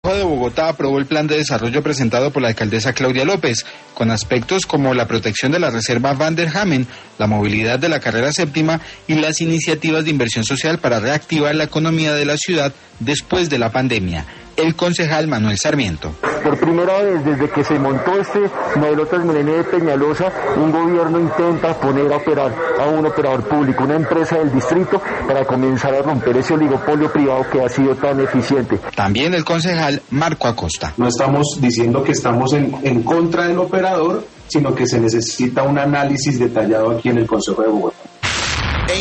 de Bogotá aprobó el plan de desarrollo presentado por la alcaldesa Claudia López, con aspectos como la protección de la reserva Van der Hamen, la movilidad de la carrera séptima y las iniciativas de inversión social para reactivar la economía de la ciudad después de la pandemia. El concejal Manuel Sarmiento. Por primera vez desde que se montó este modelo Transmilenio de Peñalosa, un gobierno intenta poner a operar a un operador público, una empresa del distrito, para comenzar a romper ese oligopolio privado que ha sido tan eficiente. También el concejal Marco Acosta. No estamos diciendo que estamos en contra del operador, sino que se necesita un análisis detallado aquí en el Consejo de Bogotá.